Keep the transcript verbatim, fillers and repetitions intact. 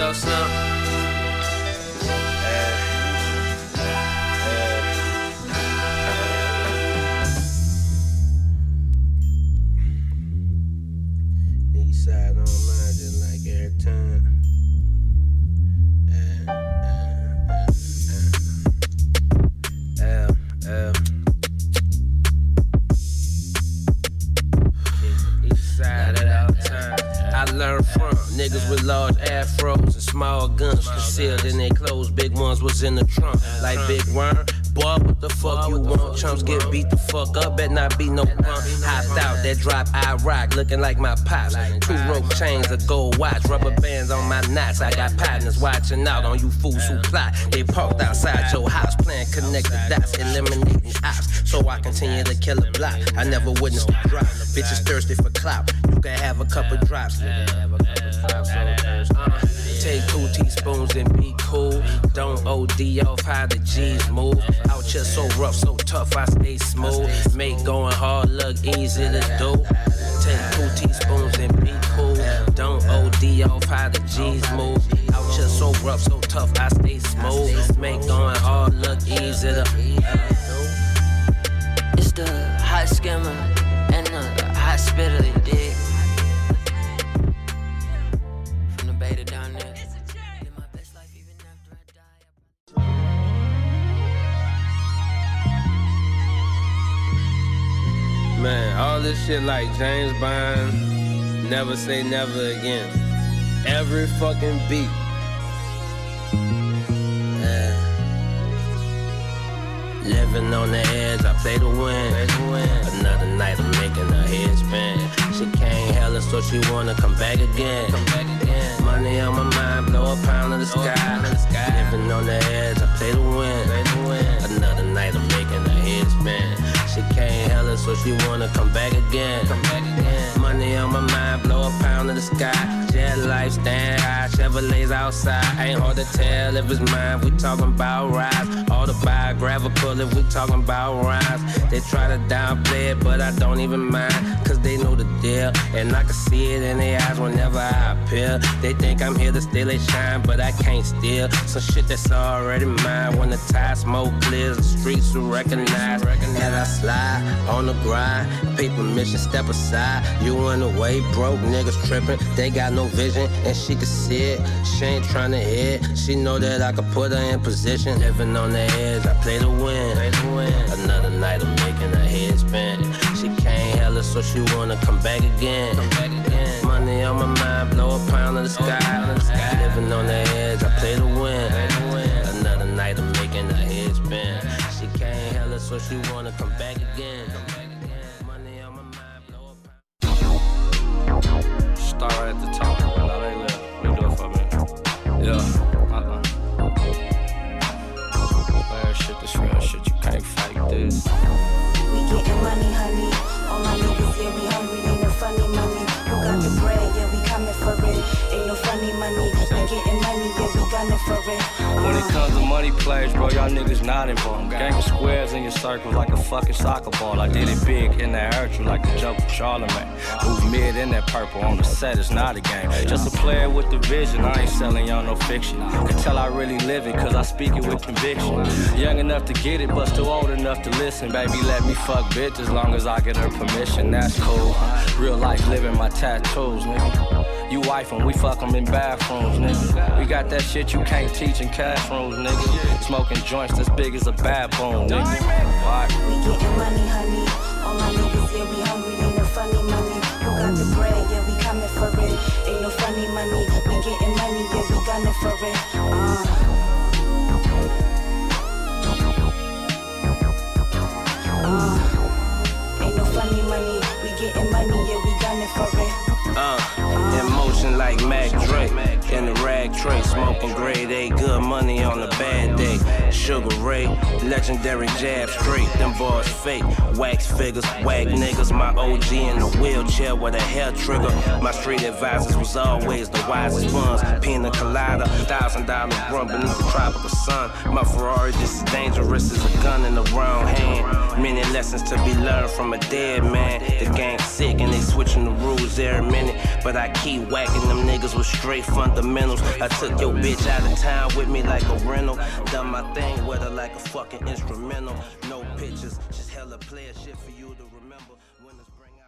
up, Slim? Eastside online just like every time. L, L. Eastside at all times. I learned from niggas with large afros and small guns concealed in their clothes. Big ones was in the trunk, like Big Worm. Boy, what the fuck you want? Chumps get beat the fuck up, bet not be no punk. Hopped out, that drop I rock, looking like my pops. Two rope chains, a gold watch, rubber bands on my knots. I got partners watching out on you fools who plot. They parked outside your house, playing connect the dots, eliminating ops. So I continue to kill a block. I never witnessed a drop. Bitches thirsty for clout. You can have a couple drops. Uh, take two teaspoons and be cool. Don't O D off how the G's move. Out here so rough, so tough, I stay smooth. Make going hard look easy to do. Take two teaspoons and be cool. Don't O D off how the G's move. Out here so rough, so tough, I stay smooth. Make going hard look easy to do. It's the hot skimmer and the hot spitter, you dig? From the bay to down there. Man, all this shit like James Bond, never say never again. Every fucking beat. Uh, living on the edge, I play to win. Another night I'm making her head spin. She can't hella, so she wanna come back again. Come back again. Money on my mind, blow a pound of the sky. Living on the edge, I play to win. Another night I'm making her head spin. She can't hella, so she wanna come back again. Come back again. Money on my mind, blow a pound of the sky. Jet life, stand high, Chevrolets outside. Ain't hard to tell if it's mine. We talking about rides. Autobiographical if we talking about rhymes. They try to downplay it, but I don't even mind. Cause they know the deal, and I can see it in their eyes whenever I appear. They think I'm here to steal they shine, but I can't steal some shit that's already mine. When the tide smoke clears, the streets will recognize. And I slide on the grind, paper mission, step aside. You in the way, broke niggas tripping. They got no vision, and she can see it. She ain't trying to hit. She know that I could put her in position. Living on the edge, I play to win. Another night I'm making her head spin. She can't hella, so she wanna come back again. Money on my mind, blow a pound of the sky. Living on the edge, I play to win. Another night I'm making her head spin. She can't hella, so she wanna come back again. Money on my mind, blow a pound. Start right at the top. Now they live. You do it for me. Yeah. Uh-uh. Real shit, this real shit. You can't fight this. We getting money, honey. All my niggas, yeah, we hungry. Ain't no funny money. Who got the bread? Yeah, we coming for it. Ain't no funny money. We getting money, yeah, we gunning for it. Uh. When it comes to money plays, bro, y'all niggas not involved. Gang of squares in your circle like a fucking soccer ball. I did it big in that hurt you like the joke of Charlemagne. Move mid in that purple on the set, it's not a game. Just a player with the vision, I ain't selling y'all no fiction. Can tell I really live it, cause I speak it with conviction. Young enough to get it, but still old enough to listen. Baby, let me fuck bitch as long as I get her permission, that's cool. Real life living my tattoos, nigga. You wife and we fuck them in bathrooms, nigga. We got that shit you can't teach in cash rooms, nigga. Smoking joints as big as a baboon, nigga. Right. We getting money, honey. All my niggas, yeah, we hungry. Ain't no funny money. Who got the bread? Yeah, we coming for it. Ain't no funny money. We getting money, yeah, we gunning for it. Uh. Uh. Ain't no funny money. We getting money, yeah, we gunning for it. Uh, in motion like Mac Drake. In the rag tray, smoking grade A, good money on a bad day. Sugar Ray, legendary jab straight, them bars fake. Wax figures, wag niggas, my O G in a wheelchair with a hair trigger. My street advisors was always the wisest ones. Pina colada, thousand dollar run beneath the tropical sun. My Ferrari just as dangerous as a gun in the wrong hand. Many lessons to be learned from a dead man. The game's sick and they switching the rules every minute. But I keep whacking them niggas with straight fundamentals. I took your bitch out of town with me like a rental. Done my thing with her like a fucking instrumental. No pictures, just hella player shit for you to remember when the spring out.